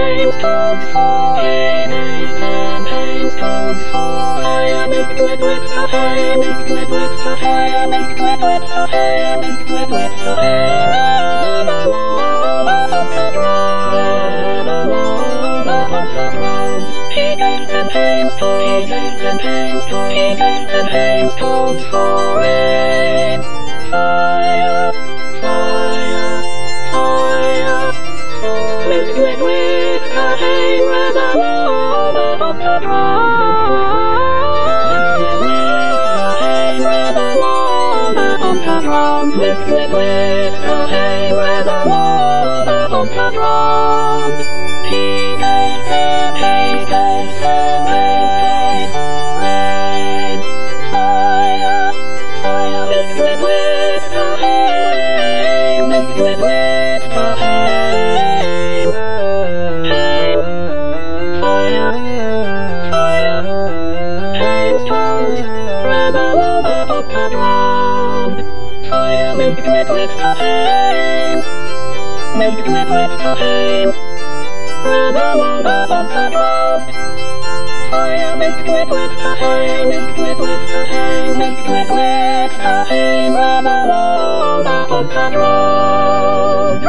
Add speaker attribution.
Speaker 1: campaigns told for campaigns told for fire, mixed with fire, mixed with fire, mixed with fire, mixed with campaigns told for rain, fire, fire, fire, mixed with campaign with the love of the drum. Mixed with campaign with the love of the drum. Mixed with campaign, mixed with campaign, rebel on the drum. Fire mixed with campaign, mixed with campaign, mixed with campaign, rebel on the drum.